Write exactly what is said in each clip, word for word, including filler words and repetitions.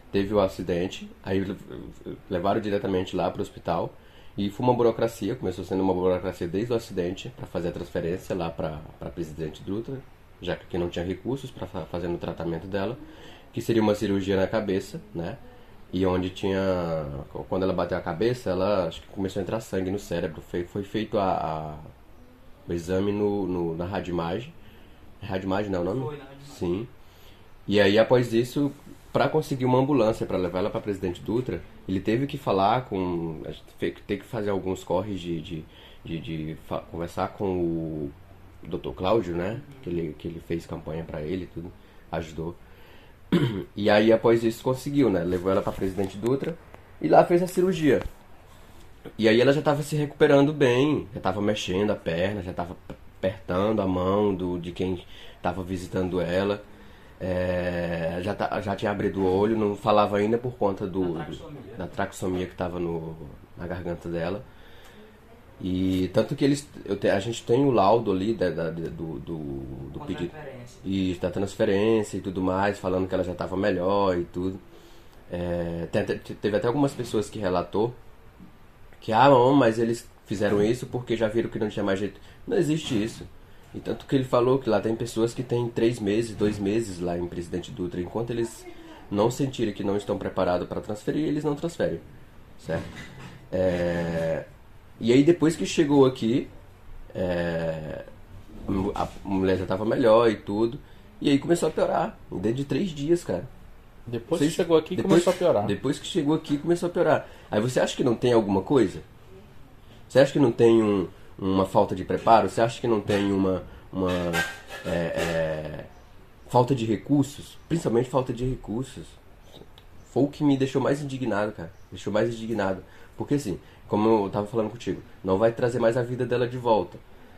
teve o acidente, aí levaram diretamente lá para o hospital e foi uma burocracia, começou sendo uma burocracia desde o acidente para fazer a transferência lá para a Presidente Dutra, já que não tinha recursos para fazer o tratamento dela, que seria uma cirurgia na cabeça, né? E onde tinha, quando ela bateu a cabeça, ela acho que começou a entrar sangue no cérebro. Foi, foi feito a, a- o exame no, no, na radimagem. É radimagem, não é o nome? Foi na Rádio Imagem. Sim. E aí, após isso, para conseguir uma ambulância para levar ela para Presidente Dutra, ele teve que falar com. A gente teve que fazer alguns corres de, de, de, de fa- conversar com o doutor Cláudio, né? Que ele, que ele fez campanha para ele e tudo, ajudou. E aí, após isso, conseguiu, né? Levou ela para Presidente Dutra e lá fez a cirurgia. E aí ela já estava se recuperando bem, já estava mexendo a perna, já estava apertando a mão do, de quem estava visitando ela. É, já, tá- já tinha abrido o olho, não falava ainda por conta do, Da do- traqueostomia. da traqueossomia que estava no, na garganta dela. E tanto que eles, eu te- a gente tem o laudo ali da, da- do, do, do Com pedido transferência. e da transferência e tudo mais, falando que ela já estava melhor e tudo. É, tem até- teve até algumas pessoas que relatou que, ah, não, mas eles fizeram isso porque já viram que não tinha mais jeito. Não existe isso. E tanto que ele falou que lá tem pessoas que têm três meses, dois meses lá em Presidente Dutra. Enquanto eles não sentirem que não estão preparados para transferir, eles não transferem. Certo? É, E aí depois que chegou aqui, é, a mulher já estava melhor e tudo. E aí começou a piorar. Dentro de três dias, cara. Depois Vocês- que chegou aqui, depois- começou a piorar. Depois que chegou aqui, começou a piorar. Aí você acha que não tem alguma coisa? Você acha que não tem um- uma falta de preparo? Você acha que não tem uma, uma é, é, falta de recursos? Principalmente falta de recursos. Foi o que me deixou mais indignado, cara. Deixou mais indignado. Porque assim, como eu tava falando contigo, não vai trazer mais a vida dela de volta.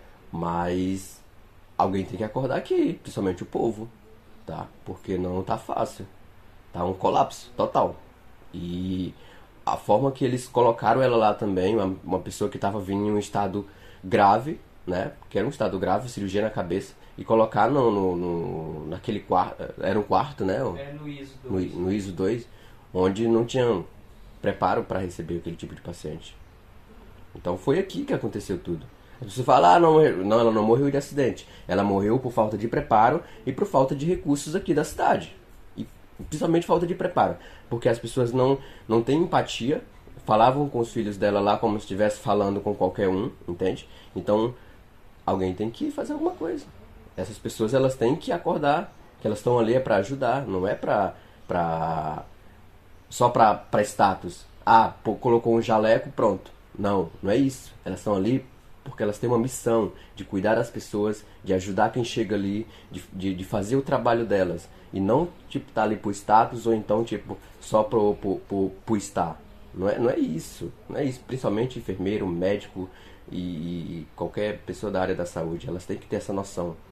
Mas alguém tem que acordar aqui, principalmente o povo, tá? Porque não tá fácil. Tá um colapso total. E a forma que eles colocaram ela lá também, uma, uma pessoa que estava vindo em um estado grave, né? Que era um estado grave, cirurgia na cabeça, e colocar no, no, no- naquele quarto, era um quarto, né? É no ISO No, dois. no ISO dois, onde não tinha preparo para receber aquele tipo de paciente. Então foi aqui que aconteceu tudo. Você fala, ah, não, morreu. Não, ela não morreu de acidente. Ela morreu por falta de preparo e por falta de recursos aqui da cidade. E principalmente falta de preparo. Porque as pessoas não, não têm empatia, falavam com os filhos dela lá como se estivesse falando com qualquer um, entende? Então, alguém tem que fazer alguma coisa. Essas pessoas, elas têm que acordar, que elas estão ali é para ajudar, não é pra, pra só pra, pra status. Ah, pô, colocou um jaleco, pronto. Não, não é isso. Elas estão ali porque elas têm uma missão de cuidar das pessoas, de ajudar quem chega ali, de, de, de fazer o trabalho delas. E não, tipo, tá ali por status ou então, tipo, só pro, pro, pro, pro estar. Não é, não é isso. Não é isso. Principalmente enfermeiro, médico e, e qualquer pessoa da área da saúde. Elas têm que ter essa noção.